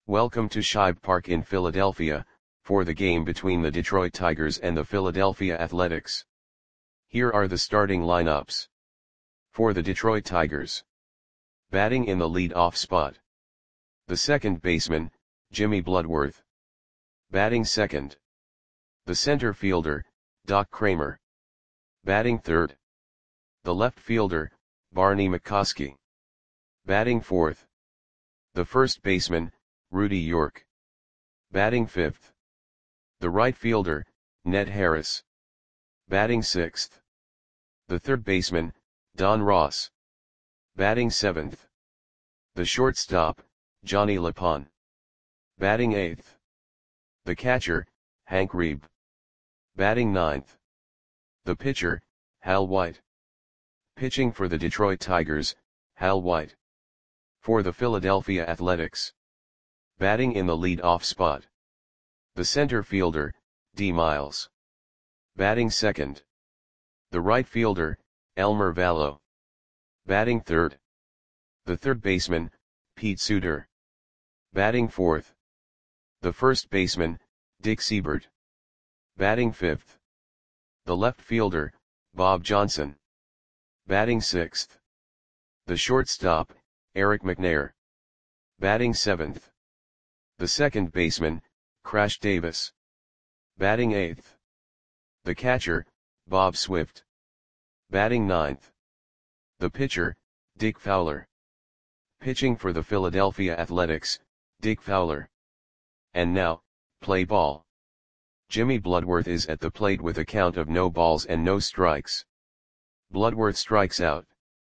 Welcome to Shibe Park in Philadelphia, for the game between the Detroit Tigers and the Philadelphia Athletics. Here are the starting lineups. For the Detroit Tigers. Batting in the lead-off spot. The second baseman, Jimmy Bloodworth. Batting second. The center fielder, Doc Cramer. Batting third. The left fielder, Barney McCoskey. Batting fourth. The first baseman, Rudy York. Batting fifth. The right fielder, Ned Harris. Batting sixth. The third baseman, Don Ross. Batting seventh. The shortstop, Johnny LePon. Batting eighth. The catcher, Hank Reeb. Batting ninth. The pitcher, Hal White. Pitching for the Detroit Tigers, Hal White. For the Philadelphia Athletics. Batting in the lead-off spot. The center fielder, D. Miles. Batting second. The right fielder, Elmer Vallow. Batting third. The third baseman, Pete Suter. Batting fourth. The first baseman, Dick Siebert. Batting fifth. The left fielder, Bob Johnson. Batting sixth. The shortstop, Eric McNair. Batting seventh. The second baseman, Crash Davis. Batting eighth. The catcher, Bob Swift. Batting ninth. The pitcher, Dick Fowler. Pitching for the Philadelphia Athletics, Dick Fowler. And now, play ball. Jimmy Bloodworth is at the plate with a count of no balls and no strikes. Bloodworth strikes out.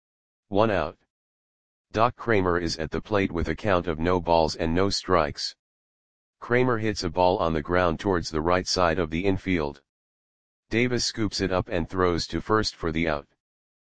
1 out. Doc Cramer is at the plate with a count of no balls and no strikes. Cramer hits a ball on the ground towards the right side of the infield. Davis scoops it up and throws to first for the out.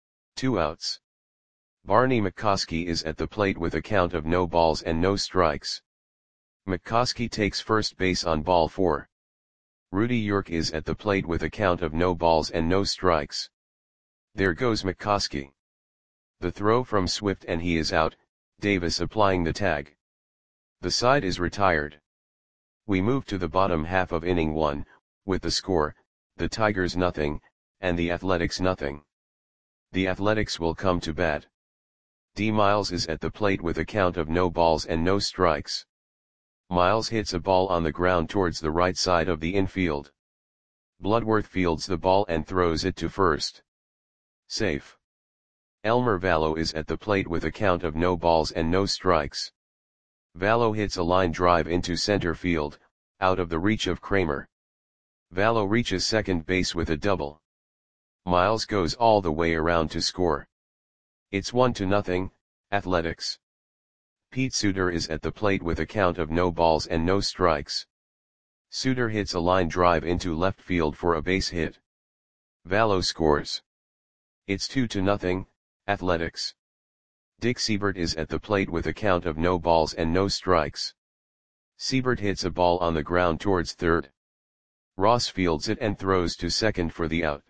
2 outs. Barney McCoskey is at the plate with a count of no balls and no strikes. McCoskey takes first base on ball 4. Rudy York is at the plate with a count of no balls and no strikes. There goes McCoskey. The throw from Swift and he is out, Davis applying the tag. The side is retired. We move to the bottom half of inning 1, with the score, the Tigers nothing, and the Athletics nothing. The Athletics will come to bat. D. Miles is at the plate with a count of no balls and no strikes. Miles hits a ball on the ground towards the right side of the infield. Bloodworth fields the ball and throws it to first. Safe. Elmer Vallow is at the plate with a count of no balls and no strikes. Vallow hits a line drive into center field, out of the reach of Cramer. Vallow reaches second base with a double. Miles goes all the way around to score. It's 1-0, Athletics. Pete Suter is at the plate with a count of no balls and no strikes. Suter hits a line drive into left field for a base hit. Vallow scores. It's 2-0, Athletics. Dick Siebert is at the plate with a count of no balls and no strikes. Siebert hits a ball on the ground towards third. Ross fields it and throws to second for the out.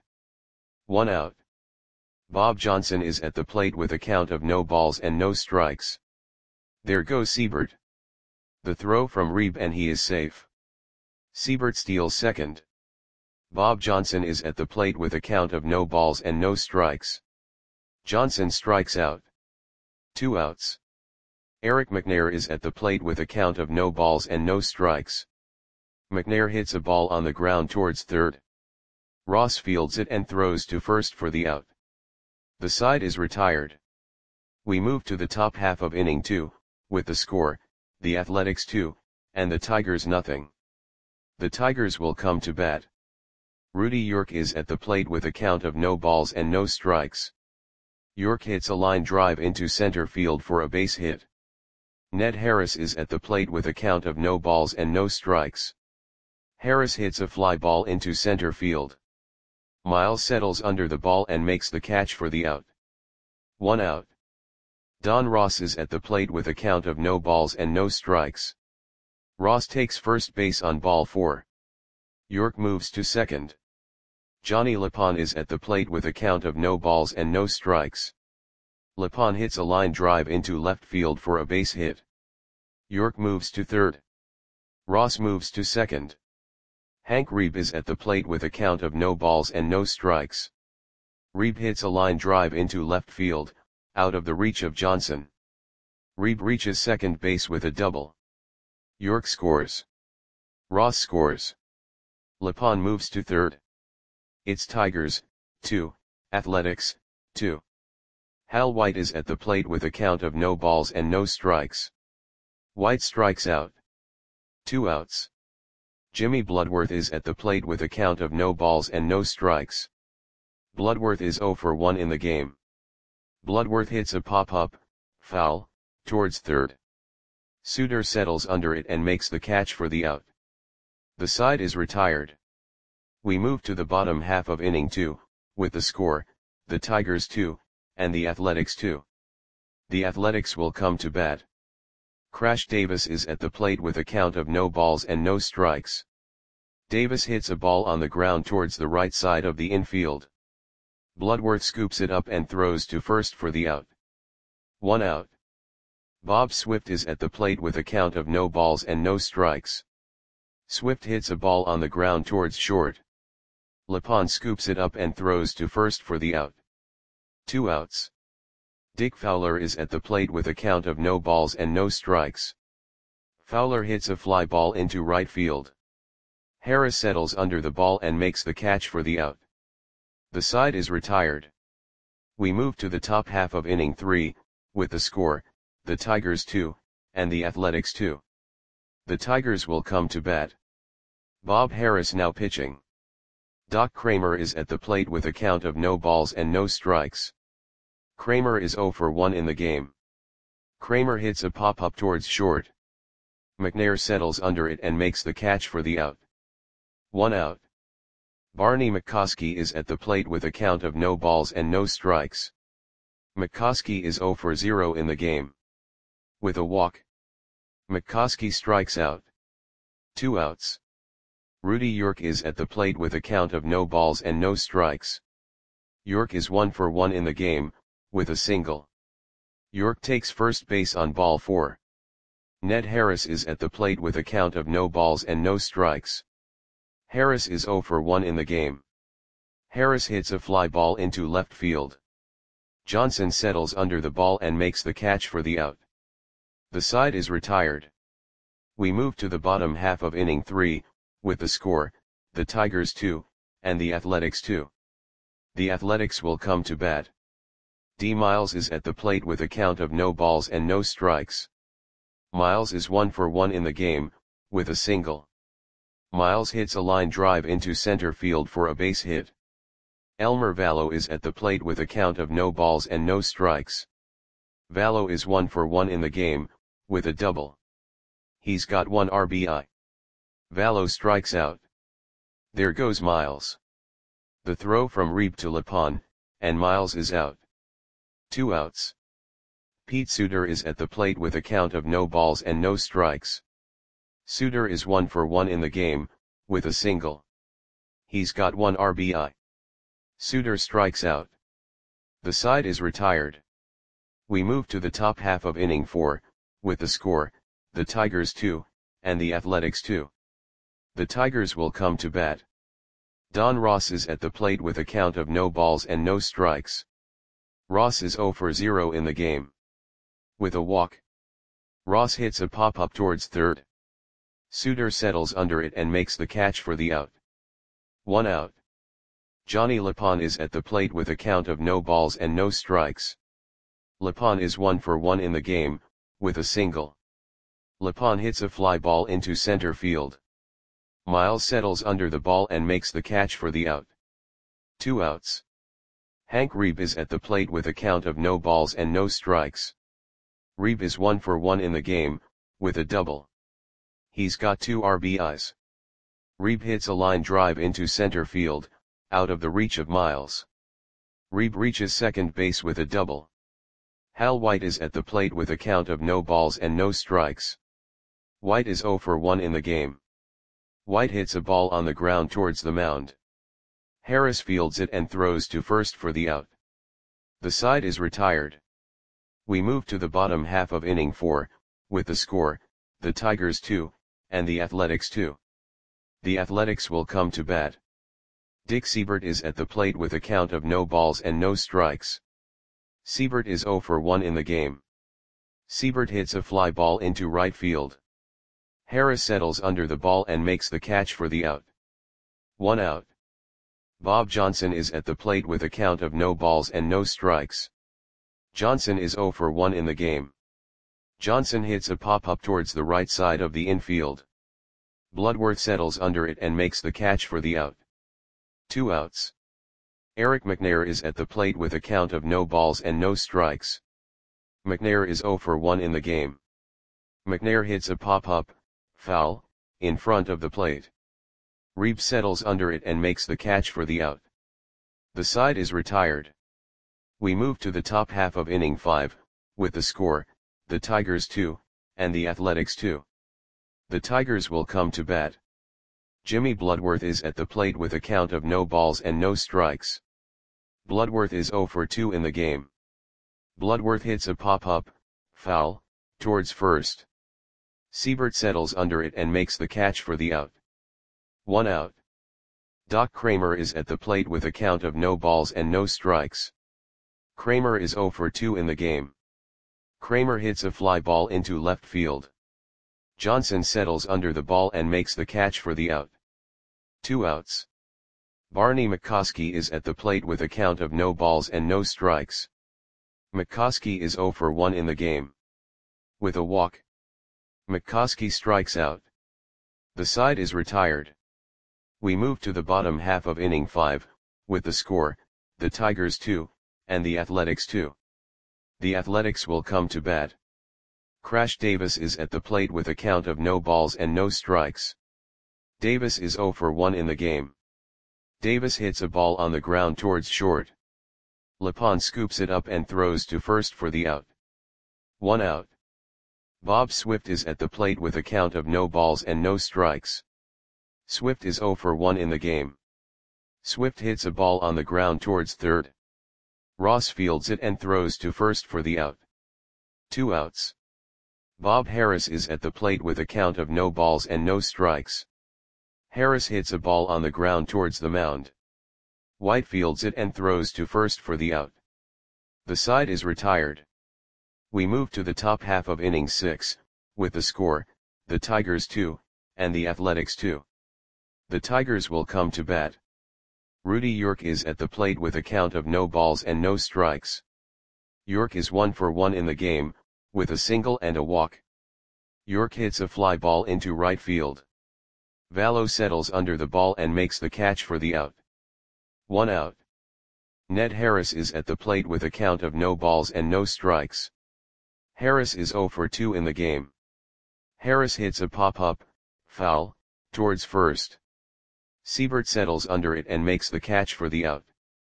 1 out. Bob Johnson is at the plate with a count of no balls and no strikes. There goes Siebert. The throw from Reeb and he is safe. Siebert steals second. Bob Johnson is at the plate with a count of no balls and no strikes. Johnson strikes out. 2 outs. Eric McNair is at the plate with a count of no balls and no strikes. McNair hits a ball on the ground towards third. Ross fields it and throws to first for the out. The side is retired. We move to the top half of inning 2, with the score, the Athletics 2, and the Tigers nothing. The Tigers will come to bat. Rudy York is at the plate with a count of no balls and no strikes. York hits a line drive into center field for a base hit. Ned Harris is at the plate with a count of no balls and no strikes. Harris hits a fly ball into center field. Miles settles under the ball and makes the catch for the out. 1 out. Don Ross is at the plate with a count of no balls and no strikes. Ross takes first base on ball 4. York moves to second. Johnny LePon is at the plate with a count of no balls and no strikes. LePon hits a line drive into left field for a base hit. York moves to third. Ross moves to second. Hank Reeb is at the plate with a count of no balls and no strikes. Reeb hits a line drive into left field, out of the reach of Johnson. Reeb reaches second base with a double. York scores. Ross scores. LePon moves to third. It's Tigers, 2, Athletics, 2. Hal White is at the plate with a count of no balls and no strikes. White strikes out. 2 outs. Jimmy Bloodworth is at the plate with a count of no balls and no strikes. Bloodworth is 0 for 1 in the game. Bloodworth hits a pop-up, foul, towards third. Suter settles under it and makes the catch for the out. The side is retired. We move to the bottom half of inning 2, with the score, the Tigers 2, and the Athletics 2. The Athletics will come to bat. Crash Davis is at the plate with a count of no balls and no strikes. Davis hits a ball on the ground towards the right side of the infield. Bloodworth scoops it up and throws to first for the out. 1 out. Bob Swift is at the plate with a count of no balls and no strikes. Swift hits a ball on the ground towards short. LePon scoops it up and throws to first for the out. 2 outs. Dick Fowler is at the plate with a count of no balls and no strikes. Fowler hits a fly ball into right field. Harris settles under the ball and makes the catch for the out. The side is retired. We move to the top half of inning 3, with the score, the Tigers 2, and the Athletics 2. The Tigers will come to bat. Bob Harris now pitching. Doc Kramer is at the plate with a count of no balls and no strikes. Kramer is 0 for 1 in the game. Kramer hits a pop-up towards short. McNair settles under it and makes the catch for the out. 1 out. Barney McCoskey is at the plate with a count of no balls and no strikes. McCoskey is 0 for 0 in the game. With a walk. McCoskey strikes out. 2 outs. Rudy York is at the plate with a count of no balls and no strikes. York is 1 for 1 in the game, with a single. York takes first base on ball 4. Ned Harris is at the plate with a count of no balls and no strikes. Harris is 0 for 1 in the game. Harris hits a fly ball into left field. Johnson settles under the ball and makes the catch for the out. The side is retired. We move to the bottom half of inning 3, with the score, the Tigers 2, and the Athletics 2. The Athletics will come to bat. D. Miles is at the plate with a count of no balls and no strikes. Miles is 1 for 1 in the game, with a single. Miles hits a line drive into center field for a base hit. Elmer Vallow is at the plate with a count of no balls and no strikes. Vallow is 1 for 1 in the game, with a double. He's got 1 RBI. Vallow strikes out. There goes Miles. The throw from Reeb to LePon, and Miles is out. 2 outs. Pete Suter is at the plate with a count of no balls and no strikes. Suter is 1 for 1 in the game, with a single. He's got 1 RBI. Suter strikes out. The side is retired. We move to the top half of inning 4, with the score, the Tigers 2, and the Athletics 2. The Tigers will come to bat. Don Ross is at the plate with a count of no balls and no strikes. Ross is 0 for 0 in the game. With a walk. Ross hits a pop-up towards third. Suter settles under it and makes the catch for the out. 1 out. Johnny LePon is at the plate with a count of no balls and no strikes. LePon is 1 for 1 in the game, with a single. LePon hits a fly ball into center field. Miles settles under the ball and makes the catch for the out. 2 outs. Hank Reeb is at the plate with a count of no balls and no strikes. Reeb is 1 for 1 in the game, with a double. He's got 2 RBIs. Reeb hits a line drive into center field, out of the reach of Miles. Reeb reaches second base with a double. Hal White is at the plate with a count of no balls and no strikes. White is 0 for 1 in the game. White hits a ball on the ground towards the mound. Harris fields it and throws to first for the out. The side is retired. We move to the bottom half of inning 4, with the score, the Tigers 2, and the Athletics 2. The Athletics will come to bat. Dick Seibert is at the plate with a count of no balls and no strikes. Seibert is 0 for 1 in the game. Seibert hits a fly ball into right field. Harris settles under the ball and makes the catch for the out. 1 out. Bob Johnson is at the plate with a count of no balls and no strikes. Johnson is 0 for 1 in the game. Johnson hits a pop-up towards the right side of the infield. Bloodworth settles under it and makes the catch for the out. 2 outs. Eric McNair is at the plate with a count of no balls and no strikes. McNair is 0 for 1 in the game. McNair hits a pop-up, foul, in front of the plate. Reeb settles under it and makes the catch for the out. The side is retired. We move to the top half of inning 5, with the score, the Tigers 2, and the Athletics 2. The Tigers will come to bat. Jimmy Bloodworth is at the plate with a count of no balls and no strikes. Bloodworth is 0 for 2 in the game. Bloodworth hits a pop-up, foul, towards first. Seibert settles under it and makes the catch for the out. 1 out. Doc Kramer is at the plate with a count of no balls and no strikes. Kramer is 0 for 2 in the game. Kramer hits a fly ball into left field. Johnson settles under the ball and makes the catch for the out. 2 outs. Barney McCoskey is at the plate with a count of no balls and no strikes. McCoskey is 0 for 1 in the game. With a walk, McCoskey strikes out. The side is retired. We move to the bottom half of inning 5, with the score, the Tigers 2, and the Athletics 2. The Athletics will come to bat. Crash Davis is at the plate with a count of no balls and no strikes. Davis is 0 for 1 in the game. Davis hits a ball on the ground towards short. Lepon scoops it up and throws to first for the out. 1 out. Bob Swift is at the plate with a count of no balls and no strikes. Swift is 0 for 1 in the game. Swift hits a ball on the ground towards third. Ross fields it and throws to first for the out. 2 outs. Bob Harris is at the plate with a count of no balls and no strikes. Harris hits a ball on the ground towards the mound. White fields it and throws to first for the out. The side is retired. We move to the top half of inning 6, with the score, the Tigers 2, and the Athletics 2. The Tigers will come to bat. Rudy York is at the plate with a count of no balls and no strikes. York is 1 for 1 in the game, with a single and a walk. York hits a fly ball into right field. Vallow settles under the ball and makes the catch for the out. 1 out. Ned Harris is at the plate with a count of no balls and no strikes. Harris is 0 for 2 in the game. Harris hits a pop-up, foul, towards first. Seibert settles under it and makes the catch for the out.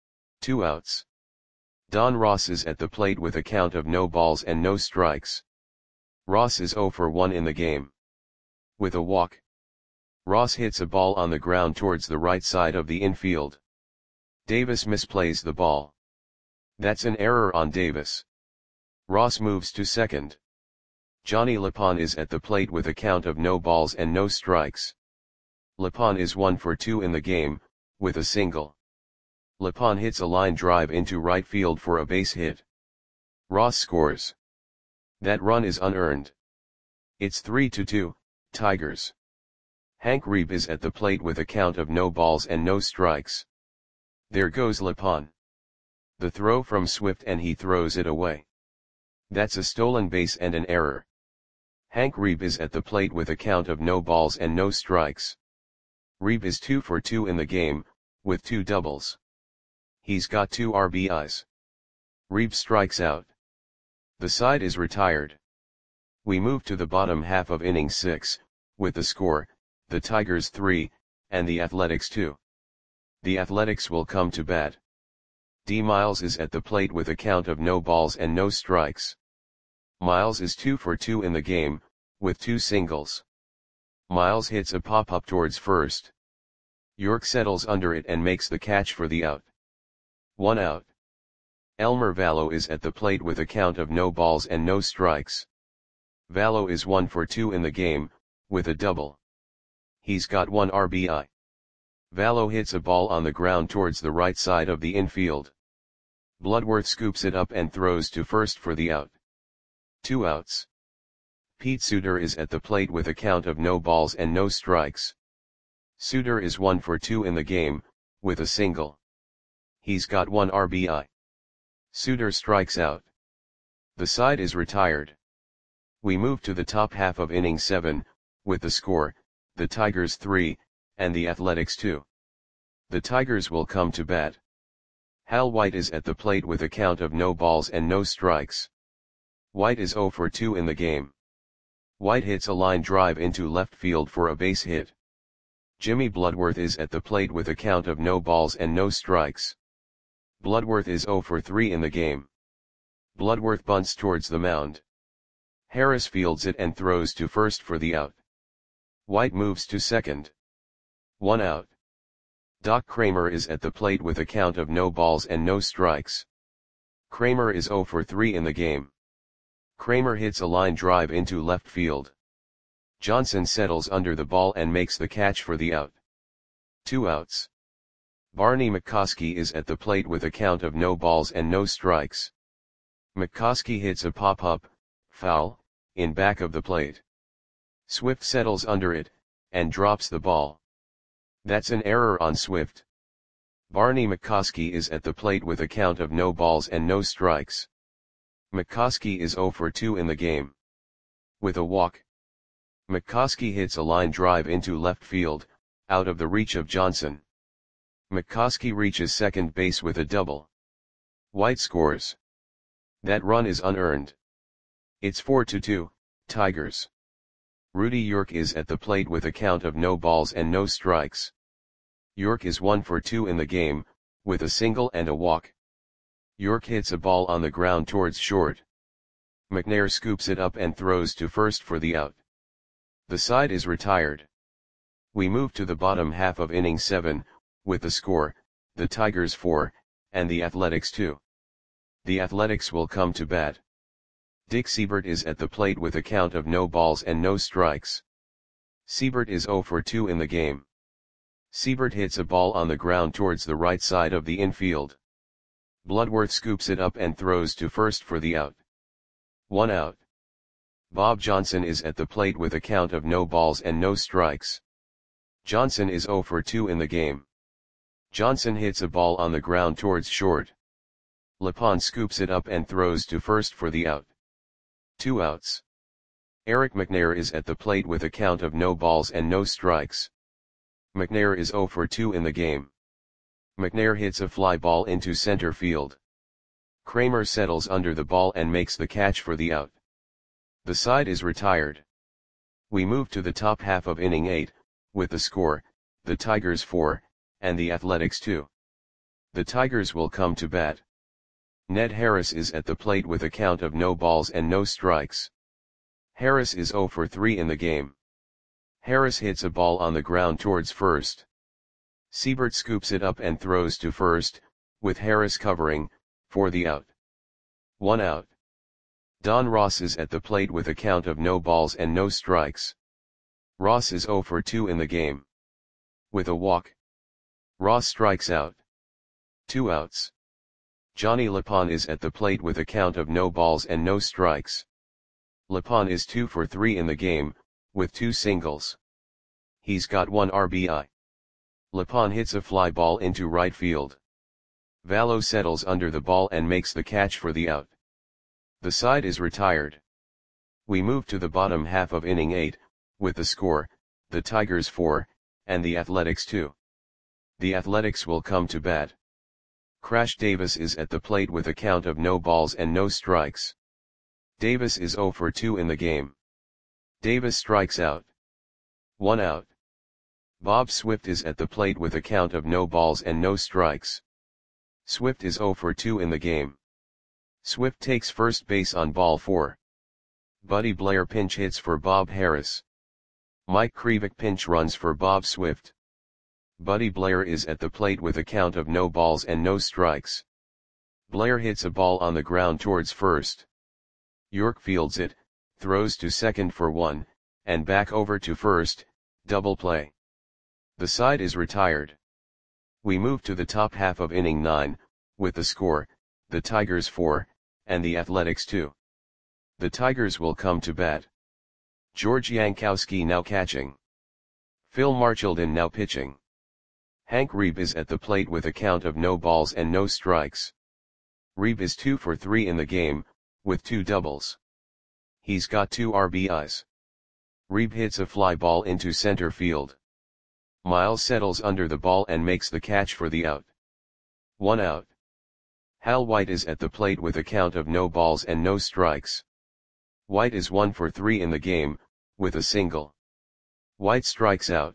2 outs. Don Ross is at the plate with a count of no balls and no strikes. Ross is 0 for 1 in the game. With a walk, Ross hits a ball on the ground towards the right side of the infield. Davis misplays the ball. That's an error on Davis. Ross moves to second. Johnny Lepon is at the plate with a count of no balls and no strikes. Lepon is 1 for 2 in the game, with a single. Lepon hits a line drive into right field for a base hit. Ross scores. That run is unearned. It's 3-2, Tigers. Hank Reeb is at the plate with a count of no balls and no strikes. There goes Lepon. The throw from Swift and he throws it away. That's a stolen base and an error. Hank Reeb is at the plate with a count of no balls and no strikes. Reeb is 2 for 2 in the game, with 2 doubles. He's got 2 RBIs. Reeb strikes out. The side is retired. We move to the bottom half of inning 6, with the score, the Tigers 3, and the Athletics 2. The Athletics will come to bat. D. Miles is at the plate with a count of no balls and no strikes. Miles is 2 for 2 in the game, with 2 singles. Miles hits a pop-up towards first. York settles under it and makes the catch for the out. 1 out. Elmer Vallow is at the plate with a count of no balls and no strikes. Valo is 1 for 2 in the game, with a double. He's got 1 RBI. Valo hits a ball on the ground towards the right side of the infield. Bloodworth scoops it up and throws to first for the out. 2 outs. Pete Suter is at the plate with a count of no balls and no strikes. Suter is 1 for 2 in the game, with a single. He's got 1 RBI. Suter strikes out. The side is retired. We move to the top half of inning 7, with the score, the Tigers 3, and the Athletics 2. The Tigers will come to bat. Hal White is at the plate with a count of no balls and no strikes. White is 0 for 2 in the game. White hits a line drive into left field for a base hit. Jimmy Bloodworth is at the plate with a count of no balls and no strikes. Bloodworth is 0 for 3 in the game. Bloodworth bunts towards the mound. Harris fields it and throws to first for the out. White moves to second. 1 out. Doc Kramer is at the plate with a count of no balls and no strikes. Kramer is 0 for 3 in the game. Kramer hits a line drive into left field. Johnson settles under the ball and makes the catch for the out. 2 outs. Barney McCoskey is at the plate with a count of no balls and no strikes. McCoskey hits a pop-up, foul, in back of the plate. Swift settles under it, and drops the ball. That's an error on Swift. Barney McCoskey is at the plate with a count of no balls and no strikes. McCoskey is 0 for 2 in the game. With a walk. McCoskey hits a line drive into left field, out of the reach of Johnson. McCoskey reaches second base with a double. White scores. That run is unearned. It's 4-2, Tigers. Rudy York is at the plate with a count of no balls and no strikes. York is 1 for 2 in the game, with a single and a walk. York hits a ball on the ground towards short. McNair scoops it up and throws to first for the out. The side is retired. We move to the bottom half of inning 7, with the score, the Tigers 4, and the Athletics 2. The Athletics will come to bat. Dick Siebert is at the plate with a count of no balls and no strikes. Siebert is 0 for 2 in the game. Siebert hits a ball on the ground towards the right side of the infield. Bloodworth scoops it up and throws to first for the out. 1 out. Bob Johnson is at the plate with a count of no balls and no strikes. Johnson is 0 for 2 in the game. Johnson hits a ball on the ground towards short. LePon scoops it up and throws to first for the out. 2 outs. Eric McNair is at the plate with a count of no balls and no strikes. McNair is 0 for 2 in the game. McNair hits a fly ball into center field. Kramer settles under the ball and makes the catch for the out. The side is retired. We move to the top half of inning 8, with the score, the Tigers 4, and the Athletics 2. The Tigers will come to bat. Ned Harris is at the plate with a count of no balls and no strikes. Harris is 0 for 3 in the game. Harris hits a ball on the ground towards first. Siebert scoops it up and throws to first, with Harris covering, for the out. 1 out. Don Ross is at the plate with a count of no balls and no strikes. Ross is 0 for 2 in the game. With a walk. Ross strikes out. 2 outs. Johnny LePon is at the plate with a count of no balls and no strikes. LePon is 2 for 3 in the game, with 2 singles. He's got 1 RBI. LePon hits a fly ball into right field. Valo settles under the ball and makes the catch for the out. The side is retired. We move to the bottom half of inning 8, with the score, the Tigers 4, and the Athletics 2. The Athletics will come to bat. Crash Davis is at the plate with a count of no balls and no strikes. Davis is 0 for 2 in the game. Davis strikes out. 1 out. Bob Swift is at the plate with a count of no balls and no strikes. Swift is 0 for 2 in the game. Swift takes first base on ball 4. Buddy Blair pinch hits for Bob Harris. Mike Krivik pinch runs for Bob Swift. Buddy Blair is at the plate with a count of no balls and no strikes. Blair hits a ball on the ground towards first. York fields it, throws to second for 1, and back over to first, double play. The side is retired. We move to the top half of inning 9, with the score, the Tigers 4, and the Athletics 2. The Tigers will come to bat. George Yankowski now catching. Phil Marchildon now pitching. Hank Reeb is at the plate with a count of no balls and no strikes. Reeb is 2 for 3 in the game, with 2 doubles. He's got 2 RBIs. Reeb hits a fly ball into center field. Miles settles under the ball and makes the catch for the out. 1 out. Hal White is at the plate with a count of no balls and no strikes. White is 1 for 3 in the game, with a single. White strikes out.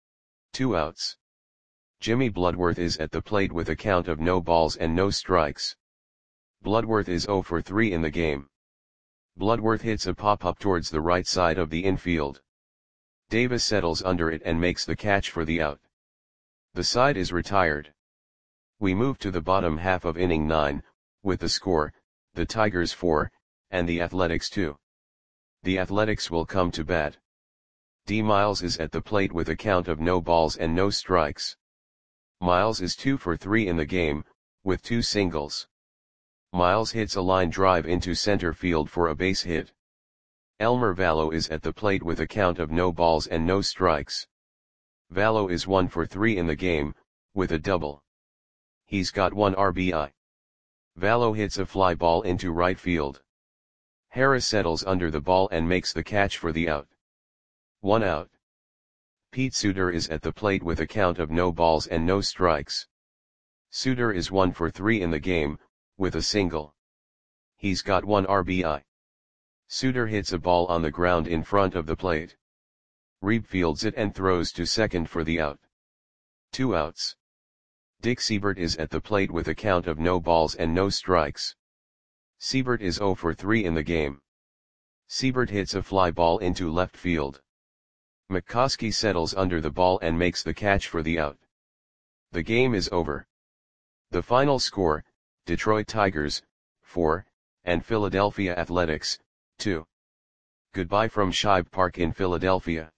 2 outs. Jimmy Bloodworth is at the plate with a count of no balls and no strikes. Bloodworth is 0 for 3 in the game. Bloodworth hits a pop-up towards the right side of the infield. Davis settles under it and makes the catch for the out. The side is retired. We move to the bottom half of inning 9, with the score, the Tigers 4, and the Athletics 2. The Athletics will come to bat. D. Miles is at the plate with a count of no balls and no strikes. Miles is 2 for 3 in the game, with 2 singles. Miles hits a line drive into center field for a base hit. Elmer Vallow is at the plate with a count of no balls and no strikes. Vallow is 1 for 3 in the game, with a double. He's got 1 RBI. Vallow hits a fly ball into right field. Harris settles under the ball and makes the catch for the out. 1 out. Pete Suter is at the plate with a count of no balls and no strikes. Suter is 1 for 3 in the game, with a single. He's got 1 RBI. Suter hits a ball on the ground in front of the plate. Reeb fields it and throws to second for the out. 2 outs. Dick Siebert is at the plate with a count of no balls and no strikes. Siebert is 0 for 3 in the game. Siebert hits a fly ball into left field. McCoskey settles under the ball and makes the catch for the out. The game is over. The final score, Detroit Tigers, 4, and Philadelphia Athletics, 2. Goodbye from Shibe Park in Philadelphia.